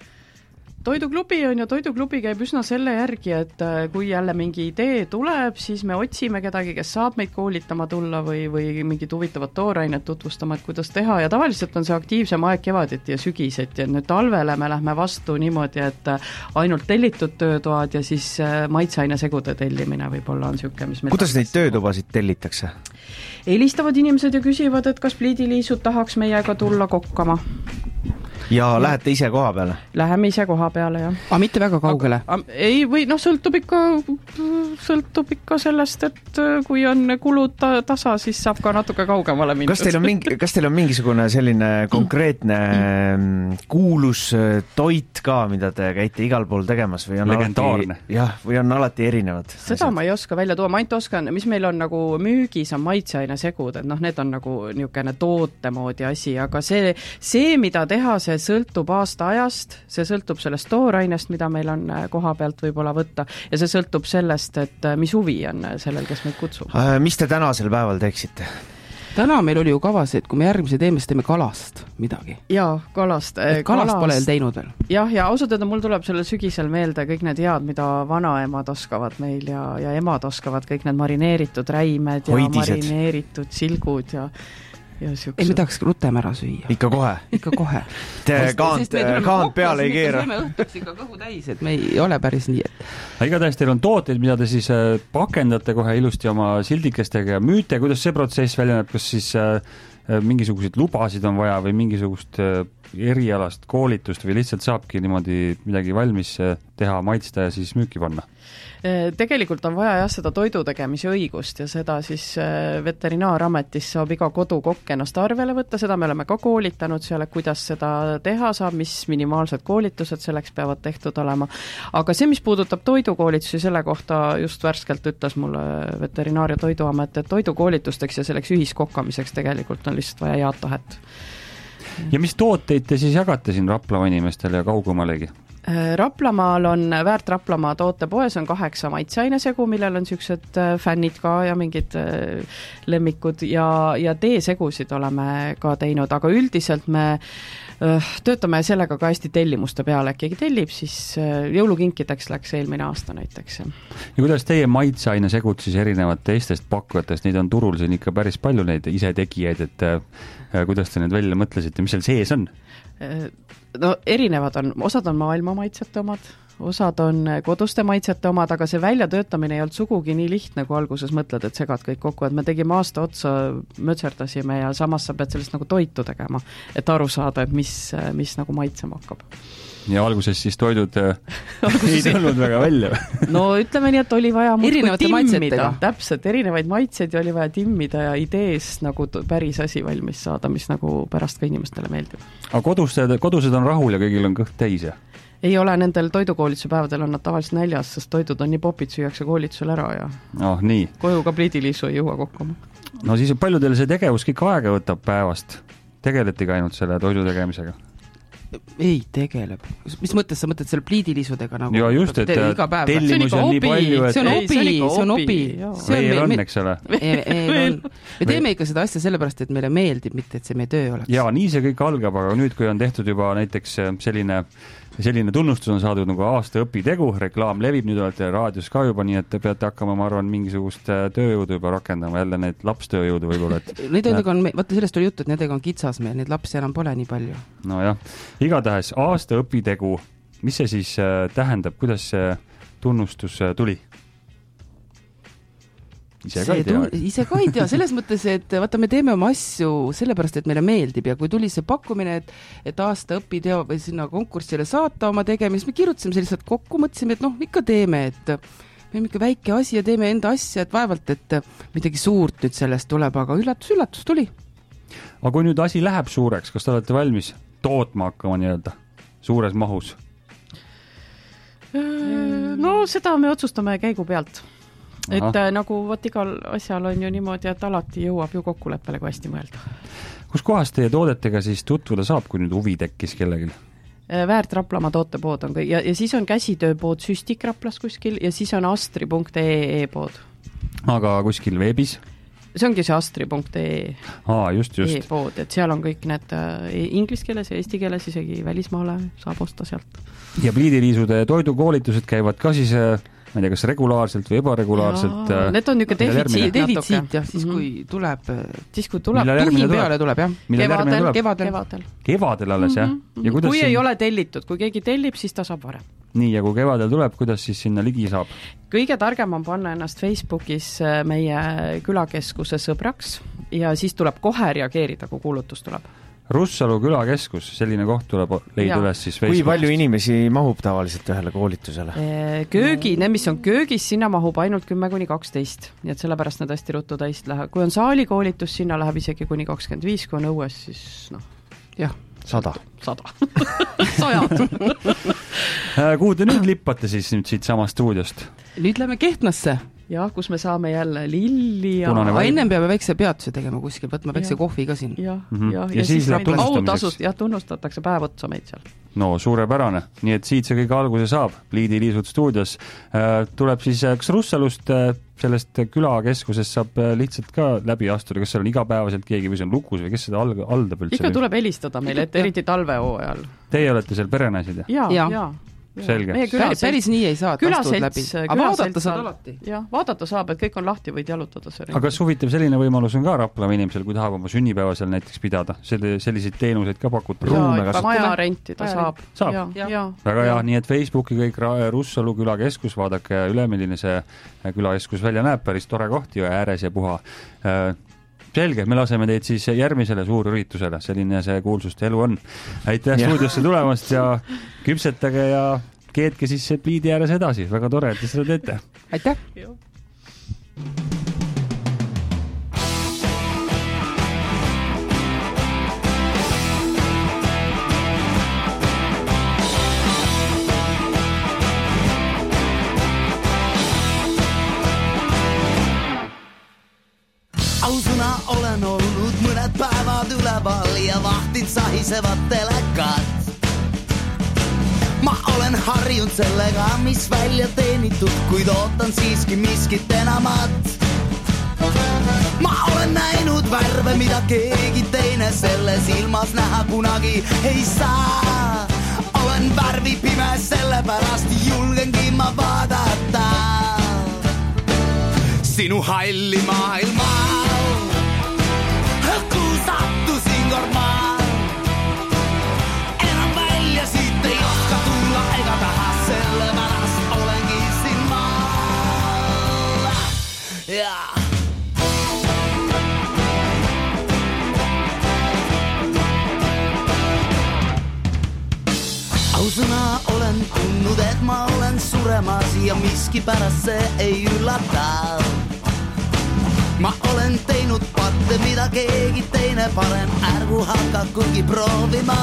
Toiduklubi on ja toiduklubi käib üsna selle järgi, et kui jälle mingi idee tuleb, siis me otsime kedagi, kes saab meid koolitama tulla või, või mingid huvitavad toorainet tutvustama, et kuidas teha ja tavaliselt on see aktiivsem aeg kevaditi ja sügiseti ja nüüd talvele me lähme vastu niimoodi, et ainult tellitud töötoad ja siis maitseainesegude tellimine võib-olla on siuke, mis kuidas neid töötubasid tellitakse? Helistavad inimesed ja küsivad, et kas pliidiliisud tahaks meiega tulla kokkama. Ja, ja lähete ise koha peale? Läheme ise koha peale, jah. Aga mitte väga kaugele? A, a, ei, või noh, sõltub ikka, sõltub ikka sellest, et kui on kulud ta, tasa, siis saab ka natuke kaugemale minna. Kas teil on, mingi, kas teil on mingisugune selline konkreetne kuulus toit ka, mida te käite igal pool tegemas? Või on legendaarne. Alati, jah, või on alati erinevad? Seda asjad? Ma ei oska välja tuua, ma ainult oskan, mis meil on nagu müügis on maitseainesegud, et noh, need on nagu niisugune toote moodi asi, aga see, see, mida teha, see sõltub aasta ajast, see sõltub sellest toorainest, mida meil on koha pealt võib-olla võtta ja see sõltub sellest, et mis huvi on sellel, kes meid kutsub. Mis te tänasel päeval teeksite? Täna meil oli ju kavas, et kui me järgmise teeme, siis teeme kalast midagi. Jaa, kalast. Et kalast, kalast pole teinud veel. Jah, ja ausalt öelda mul tuleb sellel sügisel meelde kõik need head, mida vanaemad oskavad meil ja, ja emad oskavad, kõik need marineeritud räimed ja Hoidised. Marineeritud silgud ja Ja ei, me tahaks rutem ära süüa. Ikka kohe? Ikka kohe. Te kaant, kaant peale ei keera. Me õhtuks ikka kõhu täis, et me ei ole päris nii. Et... Igatahes teil on tooteid, mida te siis pakendate kohe ilusti oma sildikestega ja müüte. Kuidas see protsess välja näeb? Kas siis mingisuguseid lubasid on vaja või mingisugust erialast koolitust või lihtsalt saabki niimoodi midagi valmis teha, maitsta ja siis müüki panna? Tegelikult on vaja jah seda toidu tegemise õigust ja seda siis veterinaarametis saab iga kodukokk ennast arvele võtta, seda me oleme ka koolitanud seal, et kuidas seda teha saab, mis minimaalsed koolitused selleks peavad tehtud olema. Aga see, mis puudutab toidukoolitusi, selle kohta just värskelt ütles mulle Veterinaar- ja Toiduamet, et toidukoolitusteks ja selleks ühiskokkamiseks tegelikult on lihtsalt vaja head tahet. Ja mis tooteid te siis jagate siin Raplamaa inimestele ja kaugemalegi? Raplamaal on, Väärt Raplamaa tootepoes on kaheksa maitseainesegu, millel on siuksed fännid ka ja mingid lemmikud ja, ja teesegusid oleme ka teinud, aga üldiselt me töötame sellega ka hästi tellimuste peale, et keegi tellib, siis jõulukinkideks läks eelmine aasta näiteks. Ja kuidas teie maitseainesegud siis erinevad teistest pakkujatest, neid on turul siin ikka päris palju neid isetegijaid, et kuidas te need välja mõtlesite, mis seal sees on? No erinevad on, osad on maailma maitsete omad, osad on koduste maitsete omad, aga see väljatöötamine ei olnud sugugi nii lihtne, kui alguses mõtled, et segad kõik kokku, et me tegime aasta otsa, mötserdasime ja samas sa pead sellest nagu toitu tegema, et aru saada, et mis, mis nagu maitsema hakkab. Ja alguses siis toidud ei tulnud väga välja. No ütleme nii, et oli vaja erinevate timmida, täpselt, erinevaid maitseid oli vaja timmida ja idees nagu päris asi valmis saada, mis nagu pärast ka inimestele meeldib. Aga kodused, kodused on rahul ja kõigil on kõht täis, ja? Ei ole, nendel toidukoolituse päevadel on nad tavaliselt näljas, sest toidud on nii popid, süüakse koolitusel ära ja oh, nii. Koju ka pliidiliisu ei jõua kokku. No siis paljudel see tegevus kõik aega võtab päevast. Tegeletigi ainult selle toidu tegemisega? Ei tegeleb. Mis mõttes sa mõtled selle pliidilisudega? Nagu ja just, et tellimusi on nii palju, et see on obi, see on obi. Veel on, eks ole. Me teeme ikka seda asja sellepärast, et meile meeldib, mitte et see meie töö oleks. Ja nii see kõik algab, aga nüüd, kui on tehtud juba näiteks selline selline tunnustus on saadud nagu aasta õpitegu, reklaam levib, nüüd olete raadios ka juba, nii et te peate hakkama, ma arvan, mingisugust tööjõudu juba rakendama, jälle need lapstööjõudu võib-olla. Nendega on, vaata sellest oli juttu, et nendega on kitsas meil, neid lapsi enam pole nii palju. No jah, igatahes aasta õpitegu, mis see siis tähendab, kuidas see tunnustus tuli? Ise ka ei tea. Ise ka ei tea, selles mõttes, et vaata, me teeme oma asju sellepärast, et meile meeldib ja kui tuli see pakkumine, et, et aasta õpiteo või sinna konkursile saata oma tegemist, me kirjutasime sellised kokku, mõtlesime, et noh, ikka teeme, et me oleme ikka väike asi ja teeme enda asja, et vaevalt, et midagi suurt nüüd sellest tuleb, aga üllatus, üllatus tuli. Aga kui nüüd asi läheb suureks, kas te olete valmis tootma hakkama nii-öelda suures mahus? No seda me otsustame käigu pealt. Et Aha. nagu võt igal asjal on ju niimoodi, et alati jõuab ju kokkuleppele, kui hästi mõelda. Kus kohas teie toodetega siis tutvuda saab, kui nüüd huvi tekkis kellegil? Väärt Raplamaa tootepood on kõik ja, ja siis on käsitööpood Süstik Raplas kuskil ja siis on astri punkt ee e-pood. Aga kuskil veebis? See ongi see astri punkt ee Aa, just, just. e-pood, et seal on kõik need inglis keeles ja eesti keeles, isegi välismaale saab osta sealt. Ja pliidiriisude toidukoolitused käivad ka siis ma ei tea, kas regulaarselt või ebaregulaarselt. Jaa, need on niisugune defitsiit, defitsiit jah, siis kui tuleb, siis kui tuleb, tuhi peale tuleb, jah. Kevadel, kevadel. kevadel. Kevadel alles, jah? Ja kui siin... ei ole tellitud, kui keegi tellib, siis ta saab varem. Nii, ja kui kevadel tuleb, kuidas siis sinna ligi saab? Kõige targem on panna ennast Facebookis meie külakeskuse sõbraks ja siis tuleb kohe reageerida, kui kuulutus tuleb. Russalu külakeskus, selline koht tuleb leida ja. Üles siis Facebookist. Kui palju inimesi mahub tavaliselt ühele koolitusele? Köögi, need mis on köögis, sinna mahub ainult kümme kuni kaksteist, nii et sellepärast nad hästi ruttu täist läheb. Kui on saalikoolitus, sinna läheb isegi kuni kakskümmend viis, kui on õues, siis noh, jah. Sada. Sada. Sajad. Kuhu te nüüd lippate siis nüüd siit sama stuudiost? Nüüd lähme Kehtnasse. Jah, kus me saame jälle lilli ja... Aga ennem peame väikse peatuse tegema kuskil, võtma väikse kohvi ka siin. Ja, mm-hmm. ja, ja, ja siis, siis läheb tunnustamiseks. Ja tunnustatakse päev otsa meid seal. No, suurepärane. Nii et siit see kõik alguse saab. Pliidiliisud stuudios. Tuleb siis, kas Russalust sellest külakeskusest saab lihtsalt ka läbi astuda, kas seal on igapäevaselt keegi või see on lukus või kes seda aldab üldse? Ikka tuleb helistada meile, et eriti talvehooajal. Teie olete seal perenasid? Ja, ja. ja. Selge. Päris, päris nii ei saa, et astud läbi. Aga vaadata saad alati. Jah, vaadata saab, et kõik on lahti, võid jalutada. Aga kas huvitav selline võimalus on ka Raplamaa inimesel, kui tahab oma sünnipäeva seal näiteks pidada? Selliseid teenuseid ka pakuta? Jaa, maja rentida saab. Saab? Ja, ja. Väga hea, nii et Facebooki kõik Russalu külakeskus, vaadake üle, milline see külakeskus välja näeb, päris tore koht ja ääres ja puha. Selge, me laseme teid siis järgmisele suurüritusele, selline see kuulsuste elu on. Aitäh ja. Stuudiosse tulemast ja küpsetage ja keetke siis pliidi ääres edasi. Väga tore, et te seda teete. Aitäh! Ausuna olen ollut mõned päevad üleval ja vahtid sahisevad telekat. Ma olen harjunud sellega, mis välja teenitud, kuid ootan siiski miskit enamat. Ma olen näinud värve, mida keegi teine selles ilmas näha kunagi ei saa. Olen värvi pime, sellepärast julgengi ma vaadata sinu halli maailma. Kuhu sattusin kord maa, enam välja siit ei oska tulla ega taha selle. sellepärast olengi siin maal. Jaa. Ausõna olen tundnud, et ma olen suremas ja miski pärast see ei üllata. Ma olen teinud patte, mida keegi teine parem ärgu hakakugi proovima.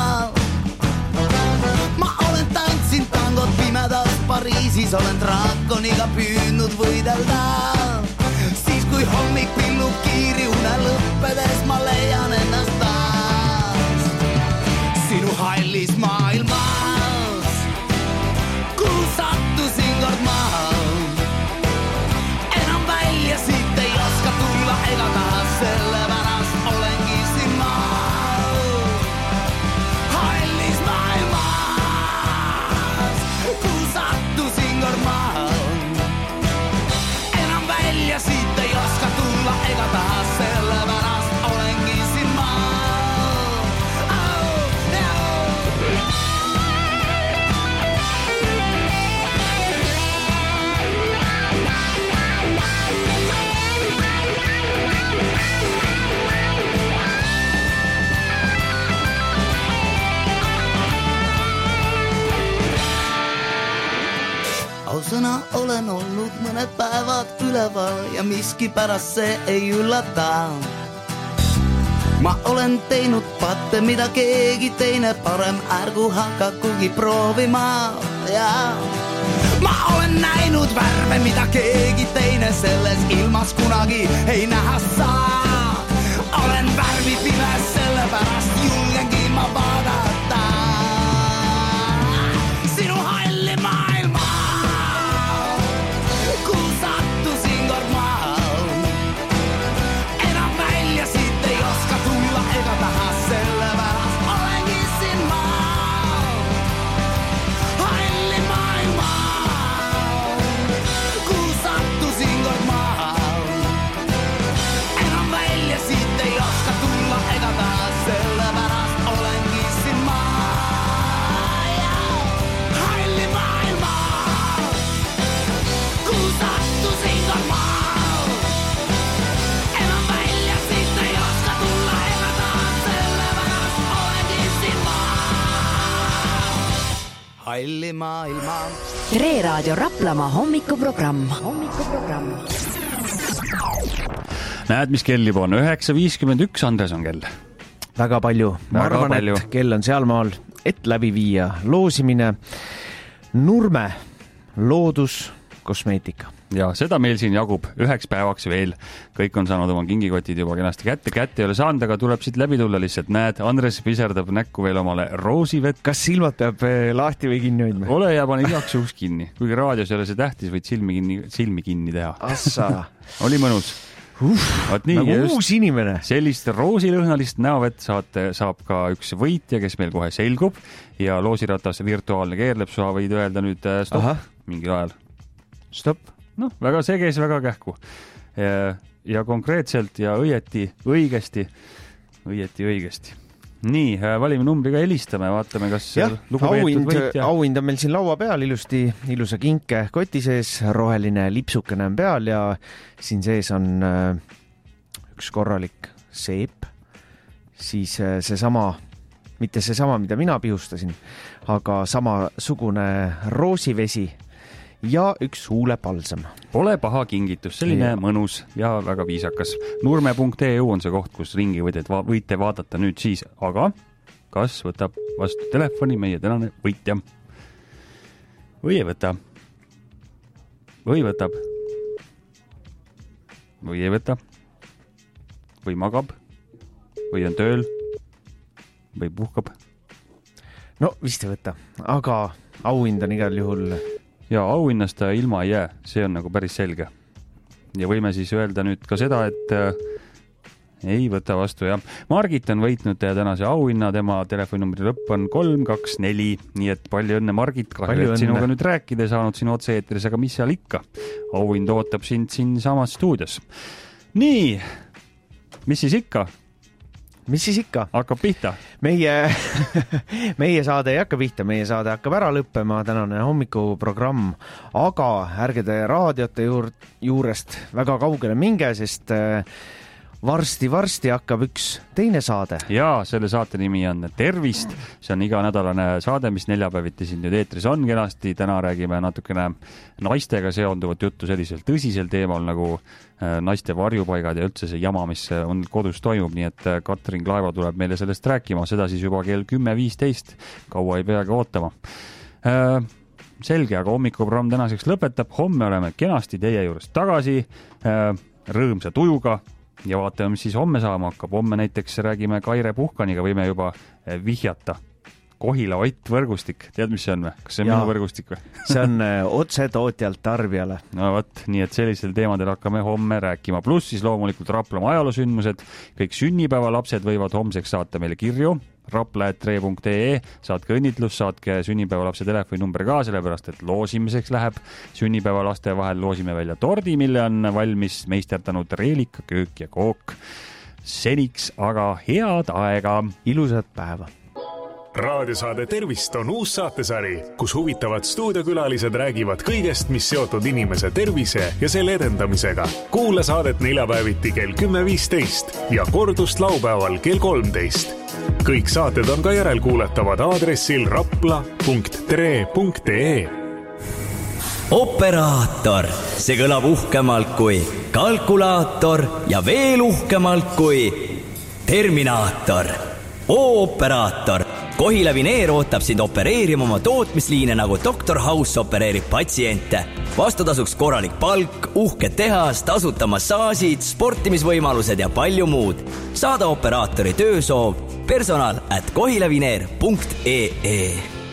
Ma olen tantsin tangot pimedas Pariisis, olen draakoniga püüdnud võidelda. Siis kui hommik pillub kiiri une lõppedes, ma leian ennast taas sinu hallis maailmas. Sattusin kord maha, enam välja siit ei oska tulla ega taha, sellepärast olengi siin maal. Hallis maailmas, kui sattusin kord maha, enam välja siit ei oska tulla ega taha, sellepärast olengi siin maal. Oh, yeah. Ausõna olen olnud mõned päevad üleval ja miski pärast see ei üllata. Ma olen teinud patte, mida keegi teine parem ärgu hakakugi proovima. Ja ma olen näinud värve, mida keegi teine selles ilmas kunagi ei näha saa. Olen värvi pimes, sellepärast julgengi ma vaadata sinu halli maailma. Halli maailma. Tre Raadio Raplamaa hommikuprogramm. hommikuprogramm. Näed, mis kell juba on? üheksa viiskümmend üks, Andres on kell. Väga palju. Ma Väga arvan, palju. et kell on sealmaal, et läbi viia loosimine. Nurme, loodus, kosmeetika. Ja seda meil siin jagub üheks päevaks veel. Kõik on saanud oma kingikotid juba kenasti kätte. Kätte ei ole saanud, aga tuleb siit läbi tulla lihtsalt. Näed, Andres piserdab näkku veel omale roosivett. Kas silmad peab lahti või kinni hoidma? Ole ja pane igaks juhuks kinni. Kuigi raadios ei ole see tähtis, võid silmi kinni, silmi kinni teha. Assa. Oli mõnus. Uff, nii, nagu uus inimene. Sellist roosilõhnalist näovett saate, saab ka üks võitja, kes meil kohe selgub. Ja loosiratas virtuaalne keerleb, sa võid öelda nüüd stopp. Aha. Mingil ajal. Stopp. No, väga seges, väga kähku. Ja, ja konkreetselt ja õieti, õigesti, õieti, õigesti. Nii, valime numbriga helistame, vaatame, kas ja, lugupeetud võitja. Auhind on meil siin laua peal, ilusti, ilusa kinke koti sees, roheline lipsukene on peal ja siin sees on äh, üks korralik seep, siis äh, see sama, mitte see sama, mida mina pihustasin, aga samasugune roosivesi ja üks huulepalsam. Pole paha kingitus, selline ja. Mõnus ja väga viisakas. Nurme punkt e u on see koht, kus ringi võite vaadata nüüd siis, aga kas võtab vastu telefoni meie tänane võitja? Või ei võta? Või võtab? Või ei võta? Või magab? Või on tööl? Või puhkab? No vist ei võta, aga auhind on igal juhul... Ja auhinnast ta ilma ei jää, see on nagu päris selge. Ja võime siis öelda nüüd ka seda, et äh, ei võta vastu, jah. Margit on võitnud tänase auhinna, tema telefoninumbri lõpp on kolm kaks neli, nii et palju õnne, Margit, kahju, et sinuga nüüd rääkida saanud siin otse-eetris, aga mis seal ikka? Auhind ootab sind siin samas stuudios. Nii, mis siis ikka? mis siis ikka? Hakkab pihta. Meie, meie saade ei hakka pihta, meie saade hakkab ära lõppema, tänane hommikuprogramm, aga ärge te raadiote juur, juurest väga kaugele minge, sest varsti-varsti hakkab üks teine saade. Jaa, selle saate nimi on Tervist. See on iganädalane saade, mis neljapäeviti siin nüüd eetris on kenasti. Täna räägime natukene naistega seonduvat juttu sellisel tõsisel teemal nagu naiste varjupaigad ja üldse see jama, mis on kodus toimub. Nii et Katrin Klaeva tuleb meile sellest rääkima. Seda siis juba kell kümme viisteist. Kaua ei peagi ootama. Selge, aga hommikuprogramm tänaseks lõpetab. Homme oleme kenasti teie juures tagasi. Rõõmsa tujuga. Ja vaatame, mis siis homme saama hakkab. Homme näiteks räägime Kaire Puhkaniga, võime juba vihjata. Kohila Ott võrgustik. Tead, mis see on või? Kas see on ja, minu võrgustik või? See on otse tootjalt tarbijale. No võt, nii et sellisel teemadel hakkame homme rääkima. Plus siis loomulikult Raplamaa ajaloosündmused. Kõik sünnipäevalapsed võivad homseks saata meile kirju. rapla et tre punkt ee, saatke õnnitlus, saatke sünnipäevalapse telefoninumber ka, sellepärast et loosimiseks läheb sünnipäevalaste vahel, loosime välja tordi, mille on valmis meisterdanud Reelika köök ja kook. Seniks aga head aega. Ilusat päeva. Raadiosaade Tervist on uus saatesari, kus huvitavad stuudiokülalised räägivad kõigest, mis seotud inimese tervise ja selle edendamisega. Kuula saadet neljapäeviti kell kümme viisteist ja kordust laupäeval kell kolmteist. Kõik saated on ka järelkuuletavad aadressil rapla punkt tre punkt ee. Operaator, see kõlab uhkemalt kui kalkulaator ja veel uhkemalt kui Terminaator. O-operaator. Kohila Vineer ootab sind opereerima oma tootmisliine nagu doktor House opereerib patsiente. Vastutasuks korralik palk, uhke tehas, tasuta massaasid, sportimisvõimalused ja palju muud. Saada operaatori töösoov personal at kohilavineer punkt ee.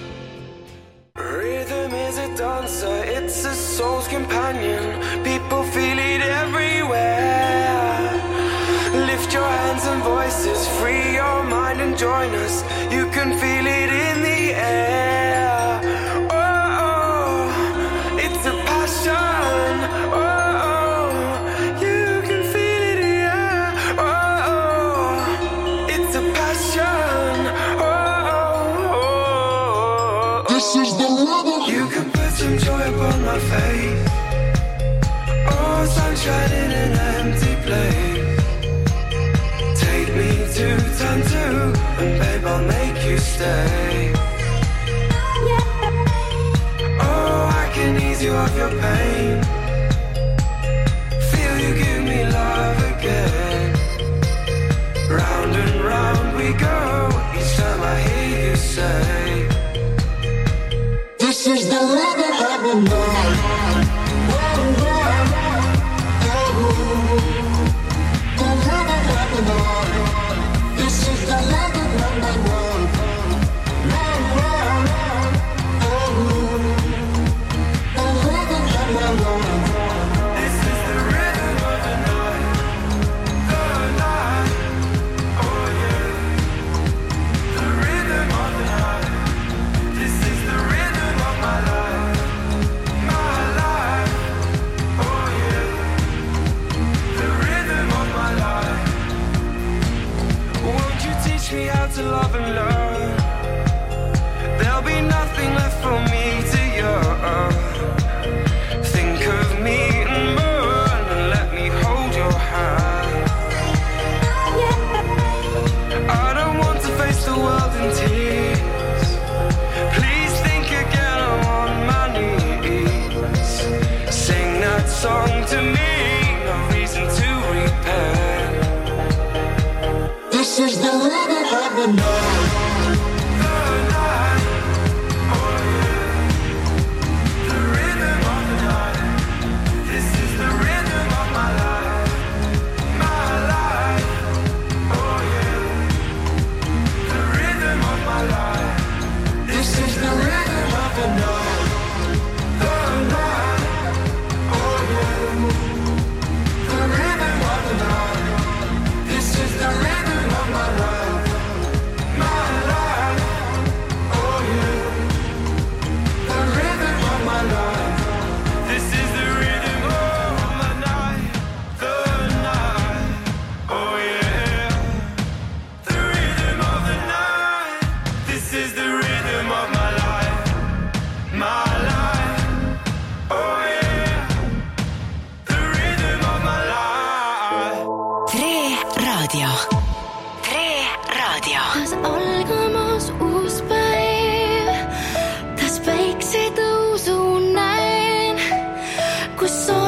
Rhythm is a dancer, it's a soul's companion. People feel it everywhere. Lift your hands and voices, free your mind and join us. You can feel it in the air. Oh, oh, it's a passion. Oh, oh, you can feel it in the air. Oh, oh, it's a passion. Oh, oh, oh, this is the rhythm. You can put some joy upon my face. Oh, sunshine in an empty place. To turn to, and babe, I'll make you stay. Oh, I can ease you of your pain. Feel you give me love again. Round and round we go, each time I hear you say, this is the rhythm of the night. The rhythm of the night. This is the rhythm of my world. The rhythm of my world. This is the rhythm of the night. The night. Oh yeah. The rhythm of the night. This is the rhythm of my life. kus